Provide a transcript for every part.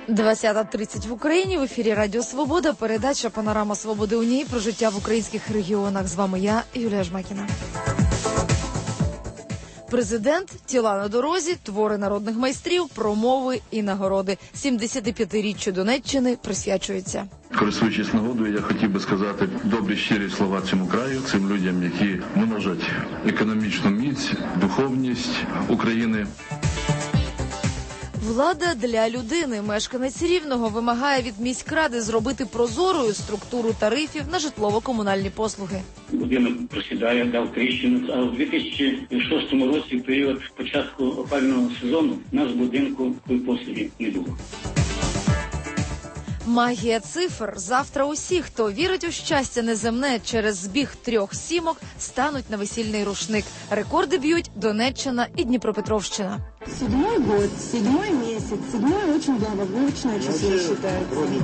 20:30 в Україні. В ефірі Радіо Свобода. Передача «Панорама Свободи у ній» про життя в українських регіонах. З вами я, Юлія Жмакіна. Президент, тіла на дорозі, твори народних майстрів, промови і нагороди. 75-річчю Донеччини присвячується. Користуючись нагодою, я хотів би сказати добрі щирі слова цьому краю, цим людям, які множать економічну міць, духовність України. Влада для людини. Мешканець Рівного вимагає від міськради зробити прозорою структуру тарифів на житлово-комунальні послуги. Будинок просідає, дав тріщину, а у 2006 році, в період початку опалювального сезону, у нас в будинку послуги не було. Магія цифр. Завтра усі, хто вірить у щастя неземне через збіг 3 сімок, стануть на весільний рушник. Рекорди б'ють Донеччина і Дніпропетровщина. 7-й год, 7-й месяц, 7-й очень благополучное число считается.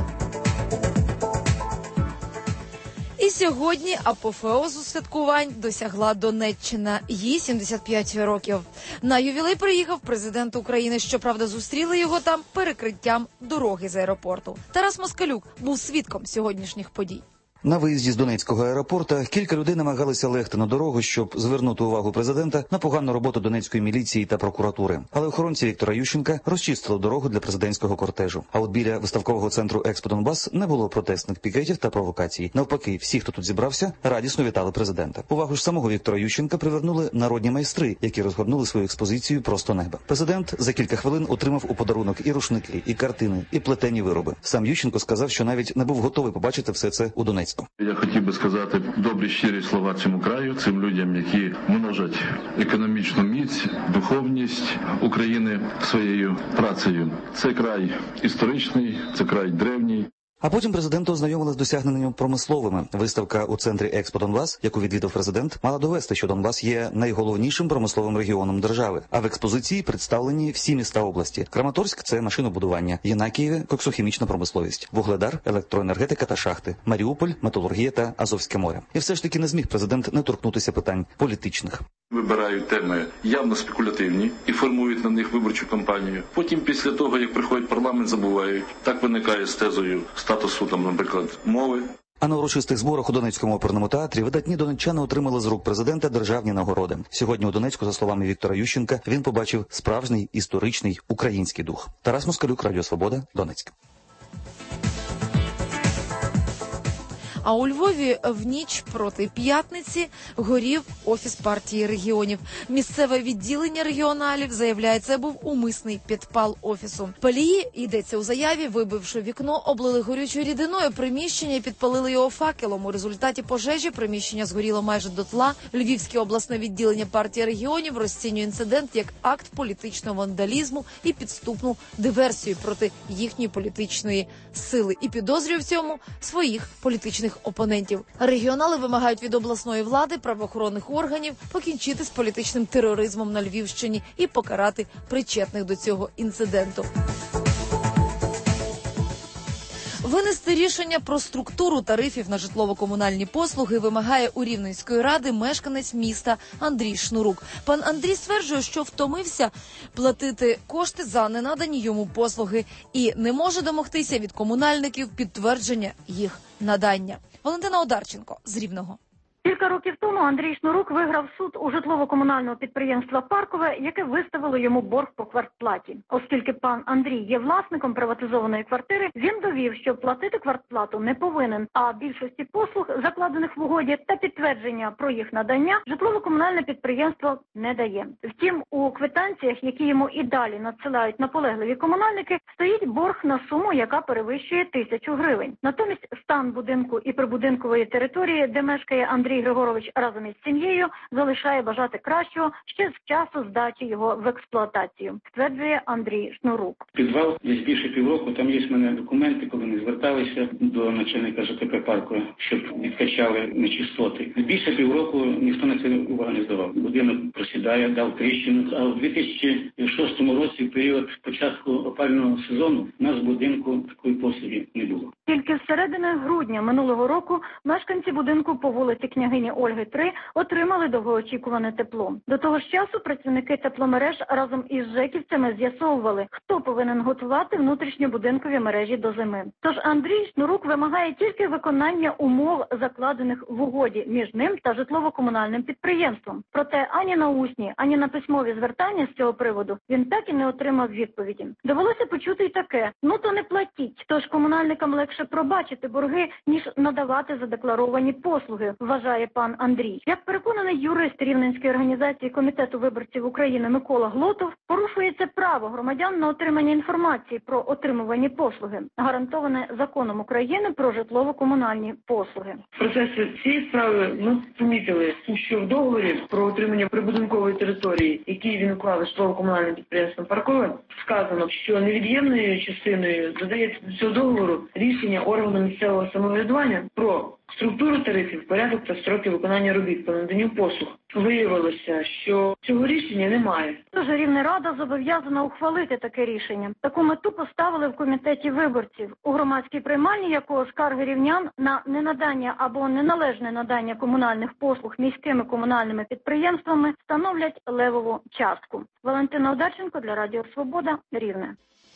І сьогодні апофеозу святкувань досягла Донеччина. Їй 75 років. На ювілей приїхав президент України. Щоправда, зустріли його там перекриттям дороги з аеропорту. Тарас Москалюк був свідком сьогоднішніх подій. На виїзді з Донецького аеропорта кілька людей намагалися легти на дорогу, щоб звернути увагу президента на погану роботу донецької міліції та прокуратури. Але охоронці Віктора Ющенка розчистили дорогу для президентського кортежу. А от біля виставкового центру «Експо Донбас» не було протестних пікетів та провокацій. Навпаки, всі, хто тут зібрався, радісно вітали президента. Увагу ж самого Віктора Ющенка привернули народні майстри, які розгорнули свою експозицію «Просто неба». Президент за кілька хвилин отримав у подарунок і рушники, і картини, і плетені вироби. Сам Ющенко сказав, що навіть не був готовий побачити все це у Донецьку. Я хотів би сказати добрі щирі слова цьому краю, цим людям, які множать економічну міць, духовність України своєю працею. Це край історичний, це край древній. А потім президента ознайомили з досягненнями промисловими. Виставка у центрі «Експо Донбас», яку відвідав президент, мала довести, що Донбас є найголовнішим промисловим регіоном держави. А в експозиції представлені всі міста області. Краматорськ – це машинобудування, Єнакієве – коксохімічна промисловість, Вугледар – електроенергетика та шахти, Маріуполь – металургія та Азовське море. І все ж таки не зміг президент не торкнутися питань політичних. Вибирають теми явно спекулятивні і формують на них виборчу кампанію. Потім, після того, як приходить парламент, забувають. Так виникає з тезою статусу, там, наприклад, мови. А на урочистих зборах у Донецькому оперному театрі видатні донеччани отримали з рук президента державні нагороди. Сьогодні у Донецьку, за словами Віктора Ющенка, він побачив справжній історичний український дух. Тарас Москалюк, Радіо Свобода, Донецьк. А у Львові в ніч проти п'ятниці горів офіс партії регіонів. Місцеве відділення регіоналів заявляє, це був умисний підпал офісу. Палії, йдеться у заяві, вибивши вікно, облили горючою рідиною приміщення і підпалили його факелом. У результаті пожежі приміщення згоріло майже дотла. Львівське обласне відділення партії регіонів розцінює інцидент як акт політичного вандалізму і підступну диверсію проти їхньої політичної сили. І підозрює в цьому своїх політичних опонентів. Регіонали вимагають від обласної влади, правоохоронних органів покінчити з політичним тероризмом на Львівщині і покарати причетних до цього інциденту. Винести рішення про структуру тарифів на житлово-комунальні послуги вимагає у Рівненської ради мешканець міста Андрій Шнурук. Пан Андрій стверджує, що втомився платити кошти за ненадані йому послуги і не може домогтися від комунальників підтвердження їх надання. Валентина Одарченко з Рівного. Кілька років тому Андрій Шнурук виграв суд у житлово-комунального підприємства «Паркове», яке виставило йому борг по квартплаті. Оскільки пан Андрій є власником приватизованої квартири, він довів, що платити квартплату не повинен, а більшості послуг, закладених в угоді, та підтвердження про їх надання житлово-комунальне підприємство не дає. Втім, у квитанціях, які йому і далі надсилають наполегливі комунальники, стоїть борг на суму, яка перевищує 1000 гривень. Натомість стан будинку і прибудинкової території, де мешкає Андрій Григорович разом із сім'єю, залишає бажати кращого ще з часу здачі його в експлуатацію, стверджує Андрій Шнурук. Підвал десь більше півроку, там є в мене документи, коли ми зверталися до начальника ЖКП «Паркове», щоб відкачали нечистоти. Більше півроку ніхто на це увагу не здавав. Будинок просідає, дав тріщину, а у 2006 році, в період початку опалювального сезону, у нас в будинку такої послуги не було. Тільки з середини грудня минулого року мешканці будинку по вулиці Князя княгині Ольги 3 отримали довгоочікуване тепло. До того ж часу працівники тепломереж разом із жеківцями з'ясовували, хто повинен готувати внутрішньобудинкові мережі до зими. Тож Андрій Шнурук вимагає тільки виконання умов, закладених в угоді між ним та житлово-комунальним підприємством. Проте ані на усні, ані на письмові звертання з цього приводу він так і не отримав відповіді. Довелося почути й таке: ну то не платіть. Тож комунальникам легше пробачити борги, ніж надавати задекларовані послуги, вважає пан Андрій. Як переконаний юрист Рівненської організації Комітету виборців України Микола Глотов, порушується право громадян на отримання інформації про отримувані послуги, гарантоване законом України про житлово-комунальні послуги. В процесі цієї справи ми помітили, що в договорі про отримання прибудинкової території, який він уклав із житлово-комунальним підприємством «Паркове», сказано, що невід'ємною частиною додається до цього договору рішення органу місцевого самоврядування про структуру тарифів, порядок та строки виконання робіт по наданню послуг. Виявилося, що цього рішення немає. Тож Рівнерада зобов'язана ухвалити таке рішення. Таку мету поставили в комітеті виборців, у громадській приймальні якого скарги рівнян на ненадання або неналежне надання комунальних послуг міськими комунальними підприємствами становлять левову частку. Валентина Одарченко для Радіо Свобода, Рівне.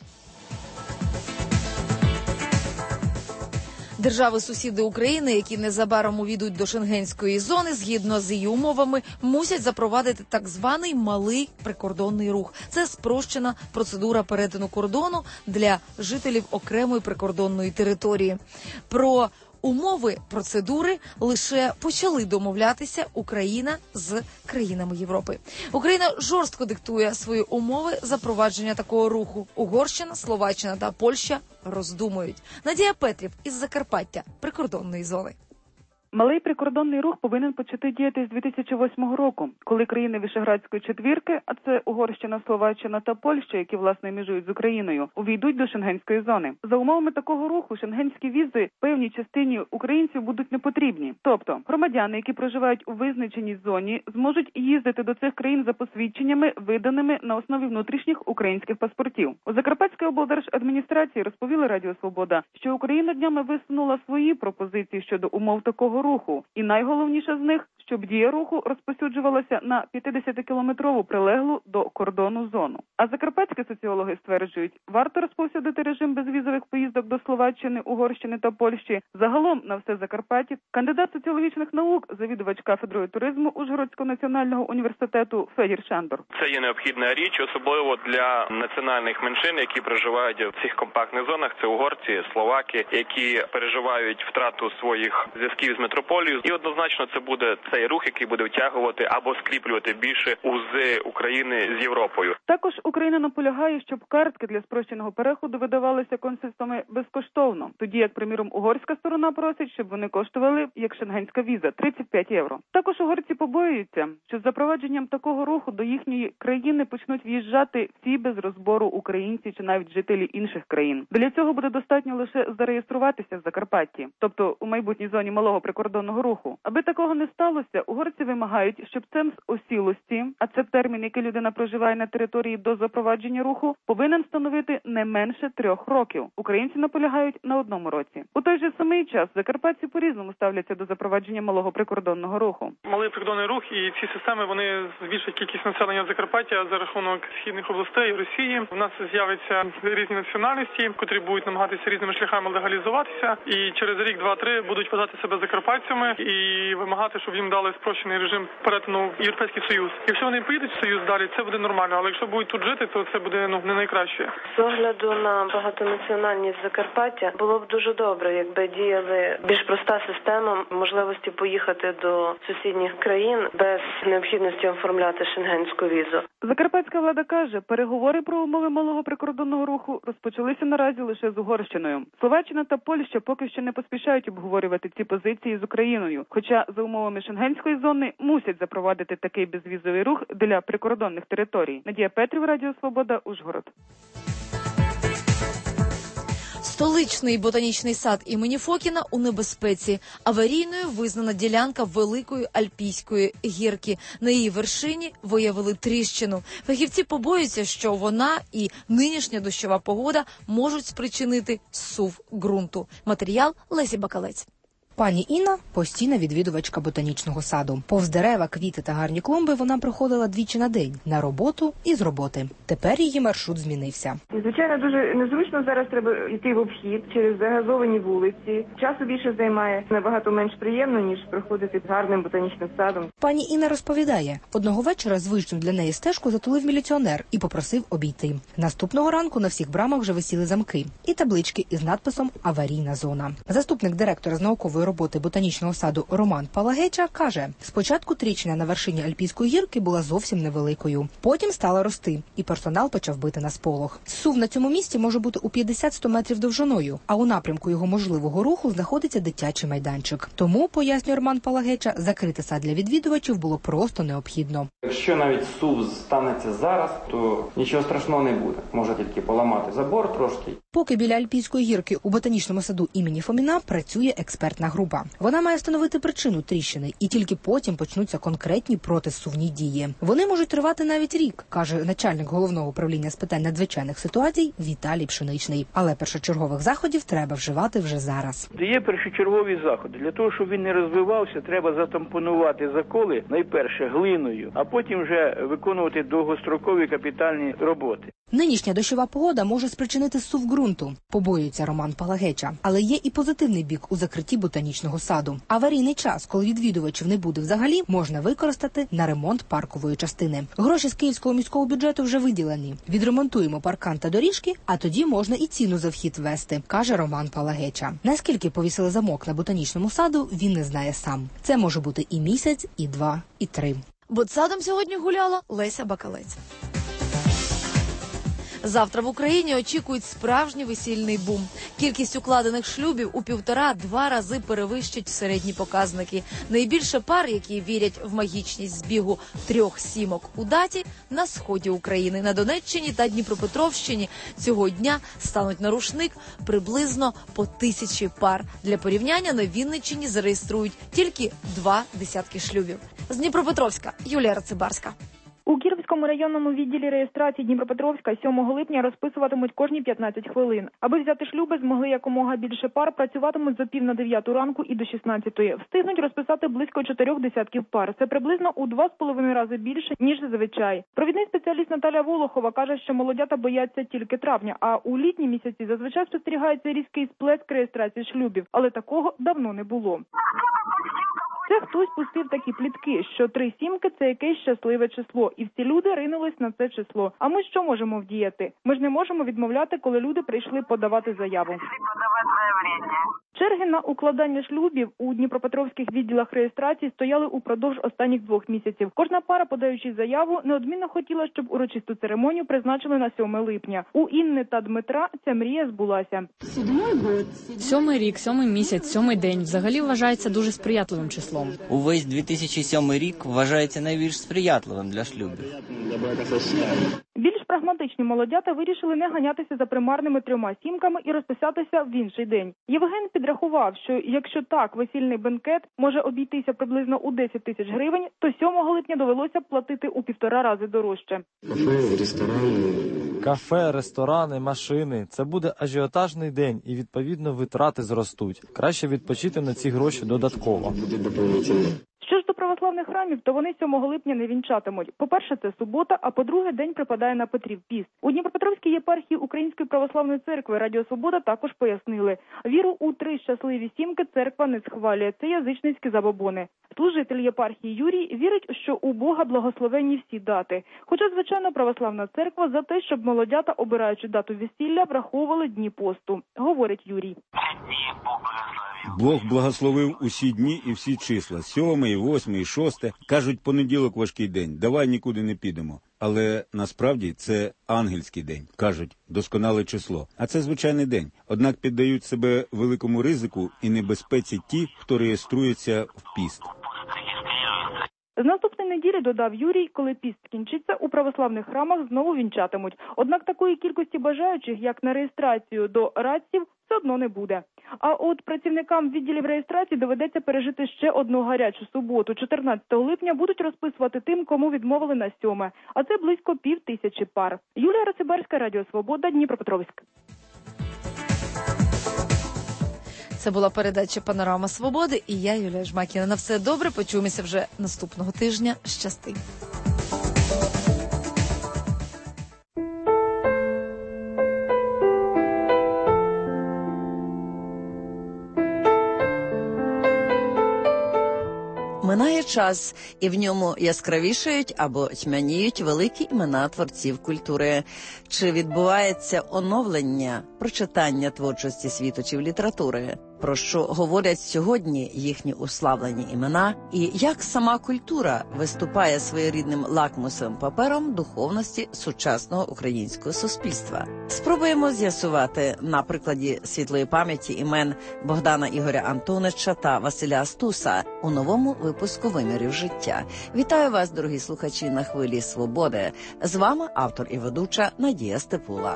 Держави-сусіди України, які незабаром увійдуть до шенгенської зони, згідно з її умовами, мусять запровадити так званий малий прикордонний рух. Це спрощена процедура перетину кордону для жителів окремої прикордонної території. Про умови процедури лише почали домовлятися Україна з країнами Європи. Україна жорстко диктує свої умови запровадження такого руху. Угорщина, Словаччина та Польща роздумують. Надія Петрів із Закарпаття, прикордонної зони. Малий прикордонний рух повинен почати діяти з 2008 року, коли країни Вишеградської четвірки, а це Угорщина, Словаччина та Польща, які, власне, межують з Україною, увійдуть до шенгенської зони. За умовами такого руху шенгенські візи певній частині українців будуть непотрібні. Тобто, громадяни, які проживають у визначеній зоні, зможуть їздити до цих країн за посвідченнями, виданими на основі внутрішніх українських паспортів. У Закарпатській облдержадміністрації розповіли Радіо Свобода, що Україна днями висунула свої пропозиції щодо умов такого руху. І найголовніше з них, щоб дія руху розповсюджувалася на 50-кілометрову прилеглу до кордону зону. А закарпатські соціологи стверджують, варто розповсюдити режим безвізових поїздок до Словаччини, Угорщини та Польщі. Загалом на все Закарпаття кандидат соціологічних наук, завідувач кафедрою туризму Ужгородського національного університету Федір Шандор. Це є необхідна річ, особливо для національних меншин, які проживають в цих компактних зонах. Це угорці, словаки, які переживають втрату своїх зв'язків з метрополією. І однозначно це буде цей рух, який буде втягувати або скріплювати більше узи України з Європою. Також Україна наполягає, щоб картки для спрощеного переходу видавалися консульствами безкоштовно, тоді як, приміром, угорська сторона просить, щоб вони коштували, як шенгенська віза, 35 євро. Також угорці побоюються, що з запровадженням такого руху до їхньої країни почнуть в'їжджати всі без розбору українці чи навіть жителі інших країн. Для цього буде достатньо лише зареєструватися в Закарпатті, тобто у майбутній зоні малого прикордонного руху. Аби такого не сталося, угорці вимагають, щоб ценз осілості, а це термін, який людина проживає на території до запровадження руху, повинен становити не менше 3 років. Українці наполягають на 1 році. У той же самий час закарпатці по-різному ставляться до запровадження малого прикордонного руху. Малий прикордонний рух і ці системи, вони збільшать кількість населення Закарпаття за рахунок східних областей Росії. У нас з'являться різні національності, котрі будуть намагатися різними шляхами легалізуватися, і через рік, 2-3 будуть вважати себе закарпатцями і вимагати, щоб їм дали спрощений режим перетину в Європейський Союз. Якщо вони поїдуть в Союз далі, це буде нормально, але якщо будуть тут жити, то це буде не найкраще. З огляду на багатонаціональність Закарпаття було б дуже добре, якби діяли більш проста система можливості поїхати до сусідніх країн без необхідності оформляти шенгенську візу. Закарпатська влада каже, переговори про умови малого прикордонного руху розпочалися наразі лише з Угорщиною. Словаччина та Польща поки що не поспішають обговорювати ці позиції з Україною, хоча за умовами шенгенської зони мусять запровадити такий безвізовий рух для прикордонних територій. Надія Петрів, Радіо Свобода, Ужгород. Столичний ботанічний сад імені Фокіна у небезпеці. Аварійною визнана ділянка Великої Альпійської гірки. На її вершині виявили тріщину. Фахівці побоюються, що вона і нинішня дощова погода можуть спричинити зсув ґрунту. Матеріал Лесі Бакалець. Пані Інна – постійна відвідувачка ботанічного саду. Повз дерева, квіти та гарні клумби вона проходила двічі на день – на роботу і з роботи. Тепер її маршрут змінився. Звичайно, дуже незручно зараз треба йти в обхід через загазовані вулиці. Часу більше займає, набагато менш приємно, ніж проходити гарним ботанічним садом. Пані Інна розповідає, одного вечора звичну для неї стежку затулив міліціонер і попросив обійти. Наступного ранку на всіх брамах вже висіли замки і таблички із надписом «Аварійна зона». Заступник директора з наукової роботи ботанічного саду Роман Палагеча каже, спочатку тріщина на вершині Альпійської гірки була зовсім невеликою. Потім стала рости, і персонал почав бити на сполох. Зсув на цьому місці може бути у 50-100 метрів довжиною, а у напрямку його можливого руху знаходиться дитячий майданчик. Тому, пояснює Роман Палагеча, закрити сад для відвідувачів було просто необхідно. Якщо навіть зсув станеться зараз, то нічого страшного не буде. Може тільки поламати забор трошки. Поки біля Альпійської гірки у ботанічному саду імені Фоміна працює експертна група. Вона має встановити причину тріщини, і тільки потім почнуться конкретні протизсувні дії. Вони можуть тривати навіть рік, каже начальник головного управління з питань надзвичайних ситуацій Віталій Пшеничний. Але першочергових заходів треба вживати вже зараз. Є першочергові заходи. Для того, щоб він не розвивався, треба затампонувати заколи найперше глиною, а потім вже виконувати довгострокові капітальні роботи. Нинішня дощова погода може спричинити зсув ґрунту, побоюється Роман Палагеча. Але є і позитивний бік у закритті ботанічного саду. Аварійний час, коли відвідувачів не буде взагалі, можна використати на ремонт паркової частини. Гроші з Київського міського бюджету вже виділені. Відремонтуємо паркан та доріжки, а тоді можна і ціну за вхід ввести, каже Роман Палагеча. Наскільки повісили замок на ботанічному саду, він не знає сам. Це може бути і місяць, і 2, і 3. Ботсадом сьогодні гуляла Леся Бакалець. Завтра в Україні очікують справжній весільний бум. Кількість укладених шлюбів у 1,5-2 рази перевищить середні показники. Найбільше пар, які вірять в магічність збігу 3 сімок у даті, на сході України. На Донеччині та Дніпропетровщині цього дня стануть на рушник приблизно по 1000 пар. Для порівняння на Вінниччині зареєструють тільки 2 десятки шлюбів. З Дніпропетровська Юлія Рацибарська. У Кіровському районному відділі реєстрації Дніпропетровська 7 липня розписуватимуть кожні 15 хвилин. Аби взяти шлюби, змогли якомога більше пар, працюватимуть з 8:45 ранку і до 16:00. Встигнуть розписати близько 4 десятків пар. Це приблизно у 2,5 рази більше, ніж зазвичай. Провідний спеціаліст Наталя Волохова каже, що молодята бояться тільки травня, а у літні місяці зазвичай спостерігається різкий сплеск реєстрації шлюбів. Але такого давно не було. Це хтось пустив такі плітки, що 3 сімки – це якесь щасливе число. І всі люди ринулись на це число. А ми що можемо вдіяти? Ми ж не можемо відмовляти, коли люди прийшли подавати заяву. Черги на укладання шлюбів у дніпропетровських відділах реєстрації стояли упродовж останніх 2 місяців. Кожна пара, подаючи заяву, неодмінно хотіла, щоб урочисту церемонію призначили на 7 липня. У Інни та Дмитра ця мрія збулася. 7-й рік, 7-й місяць, 7-й день взагалі вважається дуже сприятливим числом. Увесь 2007 рік вважається найбільш сприятливим для шлюбів. Більш прагматичні молодята вирішили не ганятися за примарними 3 сімками і розписатися в інший день. Євген підрахував, що якщо так весільний бенкет може обійтися приблизно у 10 тисяч гривень, то 7 липня довелося б платити у 1,5 рази дорожче. Кафе, ресторани, машини – це буде ажіотажний день і, відповідно, витрати зростуть. Краще відпочити на ці гроші додатково. Що ж до православних храмів, то вони 7 липня не вінчатимуть. По-перше, це субота, а по-друге, день припадає на Петрів піст. У Дніпропетровській єпархії Української православної церкви Радіо Свобода також пояснили. Віру у 3 щасливі сімки церква не схвалює. Це язичницькі забобони. Служитель єпархії Юрій вірить, що у Бога благословенні всі дати. Хоча, звичайно, православна церква за те, щоб молодята, обираючи дату весілля, враховували дні посту, говорить Юрій. Бог благословив усі дні і всі числа. 7-й, 8-й, 6-й. Кажуть, понеділок важкий день, давай нікуди не підемо. Але насправді це ангельський день. Кажуть, досконале число. А це звичайний день. Однак піддають себе великому ризику і небезпеці ті, хто реєструється в піст. З наступної неділі, додав Юрій, коли піст скінчиться, у православних храмах знову вінчатимуть. Однак такої кількості бажаючих, як на реєстрацію до радців, все одно не буде. А от працівникам відділів реєстрації доведеться пережити ще одну гарячу суботу. 14 липня будуть розписувати тим, кому відмовили на 7. А це близько 5000 пар. Юлія Рацибарська, Радіо Свобода, Дніпропетровськ. Це була передача «Панорама Свободи» і я, Юлія Жмакіна. На все добре, почуємося вже наступного тижня. Щасти! Минає час, і в ньому яскравішають або тьмяніють великі імена творців культури. Чи відбувається оновлення, прочитання творчості світочів літератури? Про що говорять сьогодні їхні уславлені імена? І як сама культура виступає своєрідним лакмусовим папером духовності сучасного українського суспільства? Спробуємо з'ясувати на прикладі світлої пам'яті імен Богдана Ігоря Антонича та Василя Стуса у новому випуску «Вимірів життя». Вітаю вас, дорогі слухачі, на хвилі свободи. З вами автор і ведуча Надія Степула.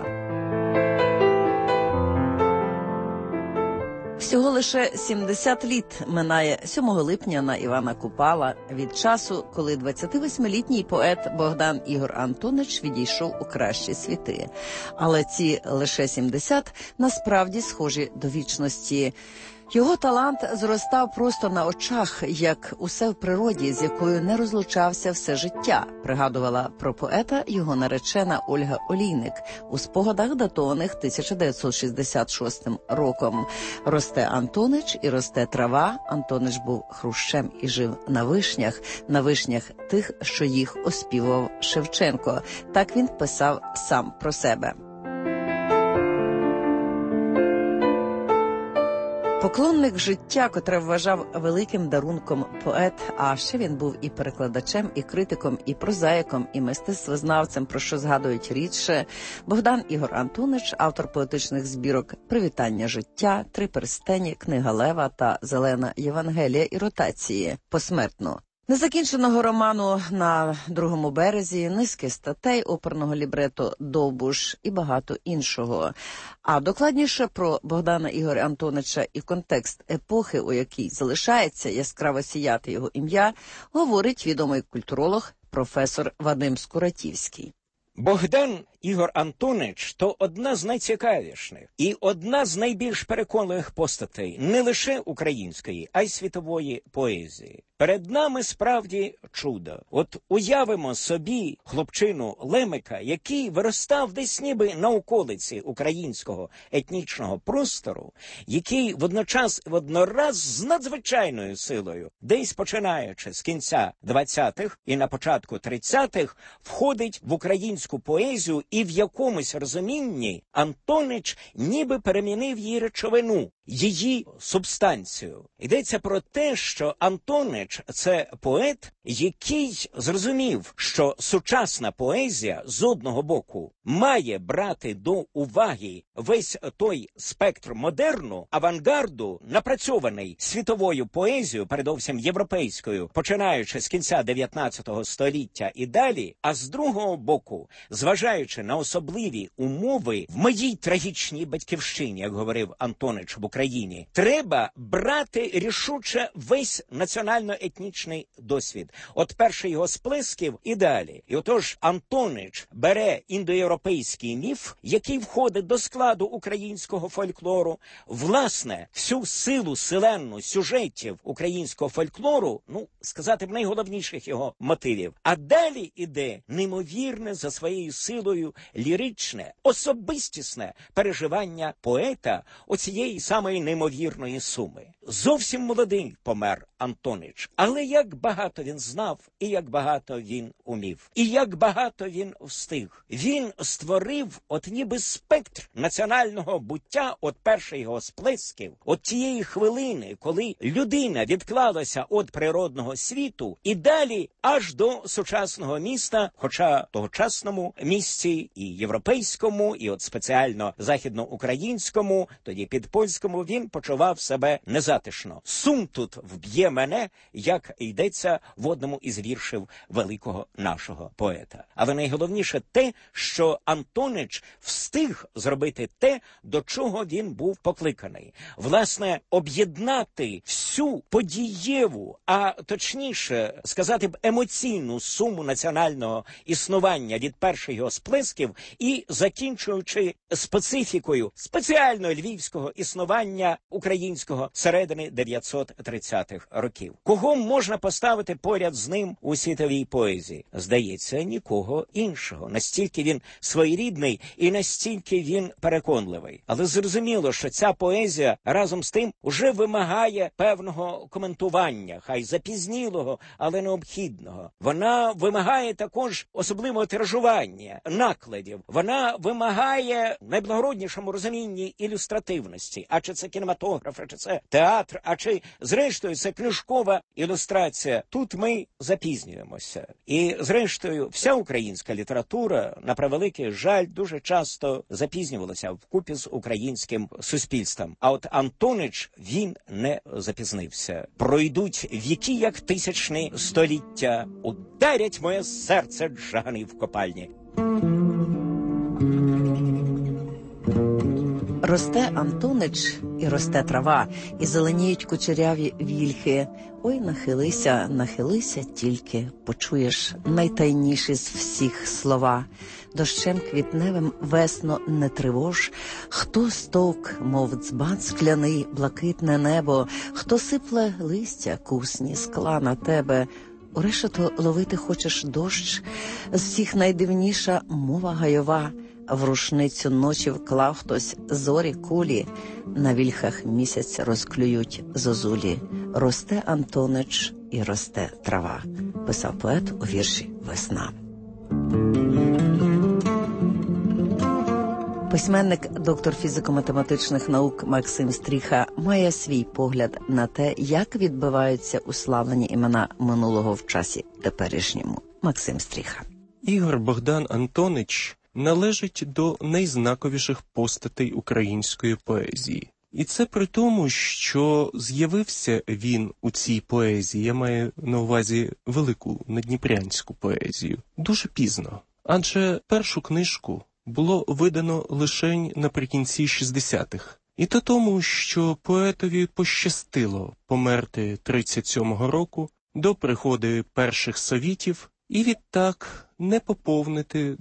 Всього лише 70 літ минає 7 липня на Івана Купала від часу, коли 28-літній поет Богдан Ігор Антонич відійшов у кращі світи. Але ці лише 70 насправді схожі до вічності. Його талант зростав просто на очах, як усе в природі, з якою не розлучався все життя, пригадувала про поета його наречена Ольга Олійник у спогадах, датованих 1966 роком. «Росте Антонич і росте трава». Антонич був хрущем і жив на вишнях тих, що їх оспівував Шевченко. Так він писав сам про себе. Поклонник життя, котре вважав великим дарунком поет, а ще він був і перекладачем, і критиком, і прозаїком, і мистецтвознавцем, про що згадують рідше, Богдан Ігор Антонич, автор поетичних збірок «Привітання життя», «Три перстені», «Книга Лева» та «Зелена Євангелія» і «Ротації» посмертно. Незакінченого роману «На другому березі», низки статей, оперного лібрето «Довбуш» і багато іншого. А докладніше про Богдана Ігоря Антонича і контекст епохи, у якій залишається яскраво сіяти його ім'я, говорить відомий культуролог професор Вадим Скуратівський. Богдан Ігор Антонич – то одна з найцікавіших і одна з найбільш переконливих постатей не лише української, а й світової поезії. Перед нами справді чудо. От уявимо собі хлопчину Лемика, який виростав десь ніби на околиці українського етнічного простору, який воднораз з надзвичайною силою, десь починаючи з кінця 20-х і на початку 30-х, входить в українську поезію, і в якомусь розумінні Антонич ніби перемінив її речовину, її субстанцію. Йдеться про те, що Антонич – це поет, який зрозумів, що сучасна поезія, з одного боку, має брати до уваги весь той спектр модерну, авангарду, напрацьований світовою поезією, передовсім європейською, починаючи з кінця 19 століття і далі, а з другого боку, зважаючи на особливі умови в моїй трагічній батьківщині, як говорив Антонич в Україні, треба брати рішуче весь національно-етнічний досвід. От перший його сплесків і далі. І отож Антонич бере індоєвропейський міф, який входить до складу українського фольклору, власне, всю силу селенну сюжетів українського фольклору, сказати б, найголовніших його мотивів. А далі іде неймовірне за своєю силою ліричне, особистісне переживання поета оцієї самої неймовірної суми. Зовсім молодий помер Антонич, але як багато він знав, і як багато він умів, і як багато він встиг. Він створив от ніби спектр національного буття от перших його сплесків, от тієї хвилини, коли людина відклалася від природного світу і далі аж до сучасного міста, хоча тогочасному місті і європейському, і от спеціально західноукраїнському, тоді підпольському, він почував себе незатишно. Сум тут вб'є мене, як йдеться в одному із віршів великого нашого поета. Але найголовніше те, що Антонич встиг зробити те, до чого він був покликаний. Власне, об'єднати всю подієву, а точніше сказати б емоційну суму національного існування від перших його сплесків і закінчуючи специфікою спеціально львівського існування українського середини 930-х років. Кого можна поставити поряд з ним у світовій поезії? Здається, нікого іншого. Настільки він своєрідний і настільки він переконливий. Але зрозуміло, що ця поезія разом з тим уже вимагає певного коментування, хай запізнілого, але необхідного. Вона вимагає також особливого тиражування, накладів. Вона вимагає в найблагороднішому розумінні ілюстративності. А чи це кінематограф, а чи це театр, а чи, зрештою, це книжкова ілюстрація. Тут ми запізнюємося. І, зрештою, вся українська література, на превеликий жаль, дуже часто запізнювалася вкупі з українським суспільством. А от Антонич, він не запізнився. Пройдуть віки, як тисячні століття, ударять моє серце джагани в копальні. Росте Антонич, і росте трава, і зеленіють кучеряві вільхи. Ой, нахилися, нахилися тільки, почуєш найтайніші з всіх слова. Дощем квітневим весно не тривож, хто стовк, мов дзбан скляний, блакитне небо, хто сипле листя, кусні скла на тебе. У решето ловити хочеш дощ, з всіх найдивніша мова гайова. В рушницю ночі вклав хтось зорі кулі, на вільхах місяць розклюють зозулі. Росте Антонич і росте трава, писав поет у вірші «Весна». Письменник, доктор фізико-математичних наук Максим Стріха має свій погляд на те, як відбиваються уславлені імена минулого в часі теперішньому. Максим Стріха. Ігор Богдан Антонич належить до найзнаковіших постатей української поезії. І це при тому, що з'явився він у цій поезії, я маю на увазі велику надніпрянську поезію, дуже пізно. Адже першу книжку було видано лише наприкінці 60-х. І то тому, що поетові пощастило померти 37-го року до приходу перших совітів, і відтак не поповнити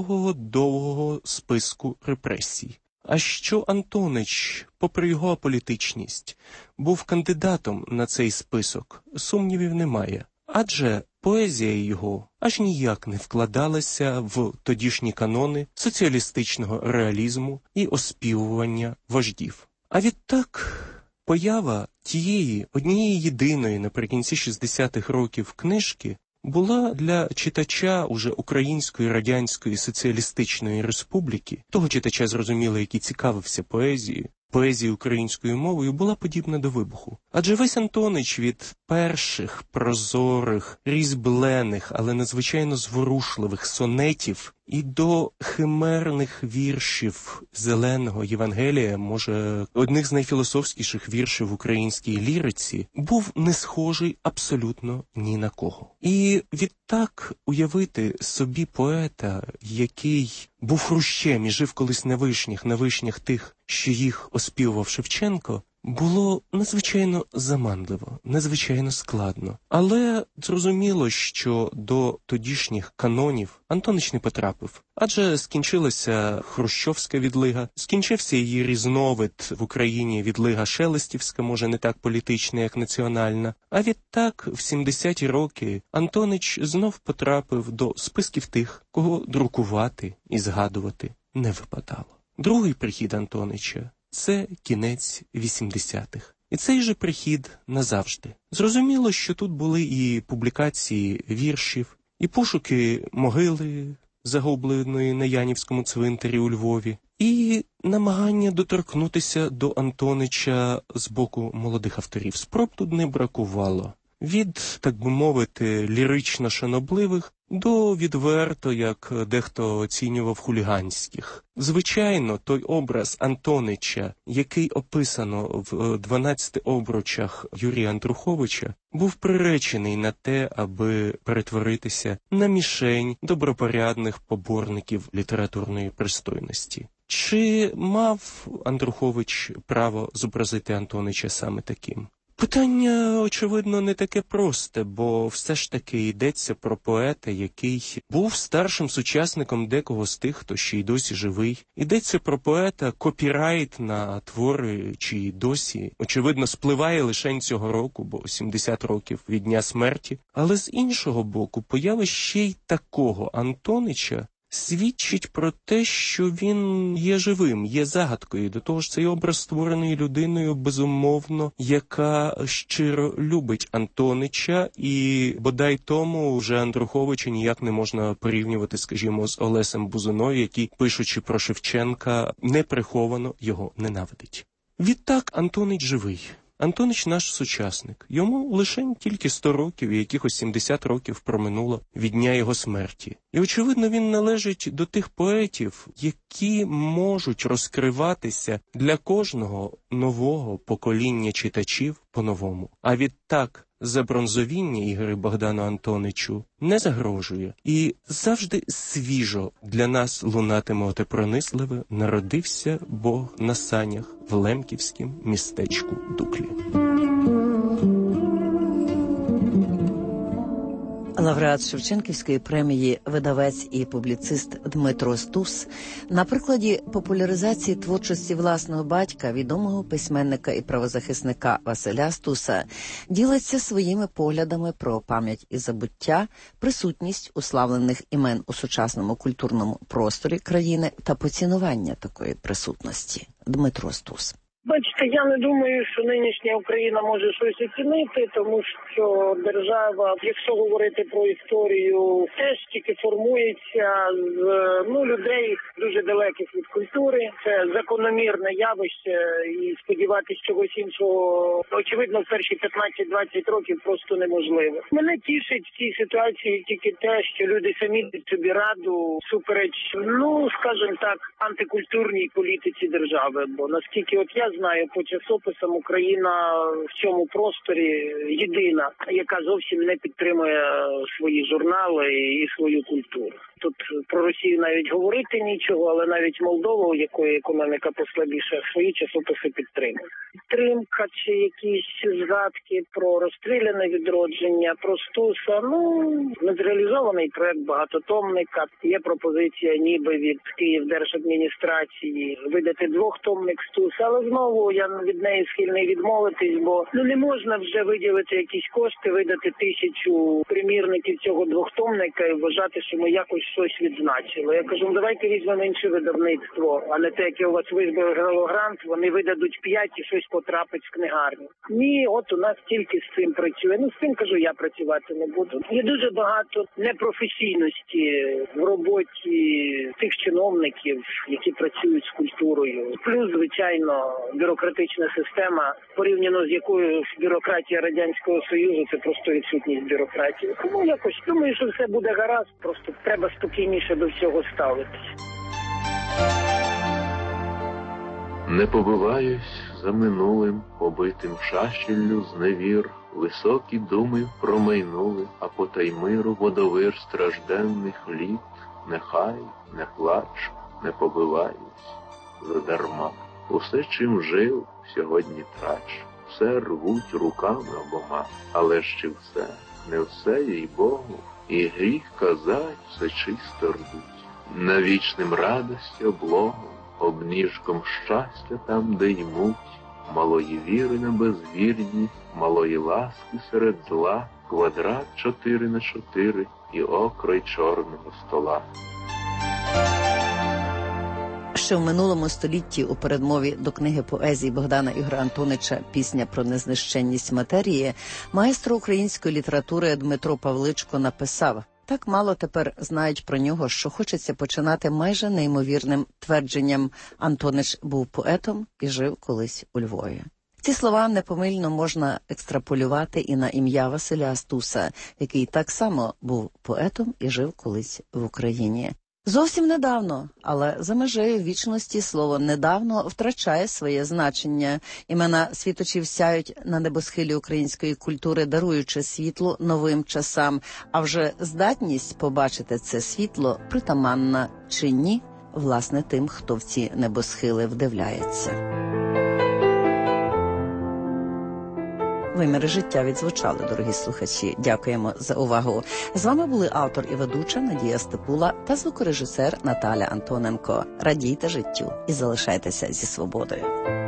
довгого списку репресій. А що Антонич, попри його аполітичність, був кандидатом на цей список, сумнівів немає. Адже поезія його аж ніяк не вкладалася в тодішні канони соціалістичного реалізму і оспівування вождів. А відтак поява тієї однієї єдиної наприкінці 60-х років книжки була для читача уже Української Радянської Соціалістичної Республіки, того читача, зрозуміло, який цікавився поезією українською мовою, була подібна до вибуху. Адже весь Антонич від перших прозорих, різьблених, але надзвичайно зворушливих сонетів і до химерних віршів Зеленого Євангелія, може, одних з найфілософськіших віршів в українській ліриці, був не схожий абсолютно ні на кого. І відтак уявити собі поета, який був хрущем і жив колись на вишнях тих, що їх оспівував Шевченко, було надзвичайно заманливо, надзвичайно складно. Але зрозуміло, що до тодішніх канонів Антонич не потрапив. Адже скінчилася хрущовська відлига, скінчився її різновид в Україні відлига шелестівська, може не так політична, як національна. А відтак, в 70-ті роки, Антонич знов потрапив до списків тих, кого друкувати і згадувати не випадало. Другий прихід Антонича – це кінець 80-х. І цей же прихід назавжди. Зрозуміло, що тут були і публікації віршів, і пошуки могили, загубленої на Янівському цвинтарі у Львові, і намагання доторкнутися до Антонича з боку молодих авторів. Спроб тут не бракувало. Від, так би мовити, лірично-шанобливих до відверто, як дехто оцінював, хуліганських. Звичайно, той образ Антонича, який описано в 12 обручах Юрія Андруховича, був приречений на те, аби перетворитися на мішень добропорядних поборників літературної пристойності. Чи мав Андрухович право зобразити Антонича саме таким? Питання, очевидно, не таке просте, бо все ж таки йдеться про поета, який був старшим сучасником декого з тих, хто ще й досі живий. Йдеться про поета, копірайт на твори, чиї досі, очевидно, спливає лише цього року, бо 70 років від дня смерті. Але з іншого боку, поява ще й такого Антонича свідчить про те, що він є живим, є загадкою. До того ж, цей образ створений людиною, безумовно, яка щиро любить Антонича, і бодай тому вже Андруховича ніяк не можна порівнювати, скажімо, з Олесем Бузиною, який, пишучи про Шевченка, неприховано його ненавидить. Відтак Антонич живий. Антонич наш сучасник. Йому лише тільки 100 років і якихось 70 років проминуло від дня його смерті. І, очевидно, він належить до тих поетів, які можуть розкриватися для кожного нового покоління читачів по-новому. А відтак забронзовіння Ігорю Богдану Антоничу не загрожує. І завжди свіжо для нас лунатиме оте пронизливе «Народився Бог на санях в лемківськім містечку Дуклі». Лауреат Шевченківської премії, видавець і публіцист Дмитро Стус на прикладі популяризації творчості власного батька, відомого письменника і правозахисника Василя Стуса, ділиться своїми поглядами про пам'ять і забуття, присутність уславлених імен у сучасному культурному просторі країни та поцінування такої присутності. Дмитро Стус. Бачите, я не думаю, що нинішня Україна може щось оцінити, тому що держава, якщо говорити про історію, теж тільки формується з людей дуже далеких від культури. Це закономірне явище, і сподіватися чогось іншого, очевидно, в перші 15-20 років просто неможливо. Мене тішить в цій ситуації тільки те, що люди самі дають собі раду супереч, скажімо так, антикультурній політиці держави. Бо наскільки я знаю, по часописам Україна в цьому просторі єдина, яка зовсім не підтримує свої журнали і свою культуру. Тут про Росію навіть говорити нічого, але навіть Молдова, у якої економіка послабіша, свої часописи підтримує. Підтримка чи якісь згадки про розстріляне відродження, про Стуса, недреалізований проект багатотомника. Є пропозиція ніби від Київдержадміністрації видати 2-томник Стуса, але знову я від неї схильний відмовитись, бо не можна вже виділити якісь кошти, видати 1000 примірників цього 2-томника і вважати, що ми якось щось відзначили. Я кажу, давайте візьмемо інше видавництво, а не те, яке у вас вибрало грант, вони видадуть 5 і щось потрапить в книгарню. Ні, от у нас тільки з цим працює. З цим, кажу, я працювати не буду. Є дуже багато непрофесійності в роботі тих чиновників, які працюють з культурою. Плюс, звичайно, бюрократична система, порівняно з якою бюрократія Радянського Союзу, це просто відсутність бюрократії. Тому якось думаю, що все буде гаразд, просто треба спокійніше до всього ставитися. Не побиваюсь за минулим, побитим шашіллю зневір, високі думи промайнули, а потаймиру водовир стражденних літ. Нехай не плачу, не побиваюсь задарма. Усе, чим жив, сьогодні трачу, все рвуть руками обома, але ж чи все, не все, їй-богу, і гріх казать, все чисто рвуть. На вічним радості облогом, обніжком щастя там, де ймуть, малої віри на безвірні, малої ласки серед зла, квадрат 4х4 і окрой чорного стола. Ще в минулому столітті у передмові до книги поезії Богдана Ігоря Антонича «Пісня про незнищенність матерії» майстер української літератури Дмитро Павличко написав: «Так мало тепер знають про нього, що хочеться починати майже неймовірним твердженням: Антонич був поетом і жив колись у Львові». Ці слова непомильно можна екстраполювати і на ім'я Василя Астуса, який так само був поетом і жив колись в Україні. Зовсім недавно, але за межею вічності слово «недавно» втрачає своє значення. Імена світочів сяють на небосхилі української культури, даруючи світло новим часам, а вже здатність побачити це світло притаманна чи ні, власне, тим, хто в ці небосхили вдивляється. Виміри життя відзвучали, дорогі слухачі. Дякуємо за увагу. З вами були автор і ведуча Надія Степула та звукорежисер Наталя Антоненко. Радійте життю і залишайтеся зі свободою.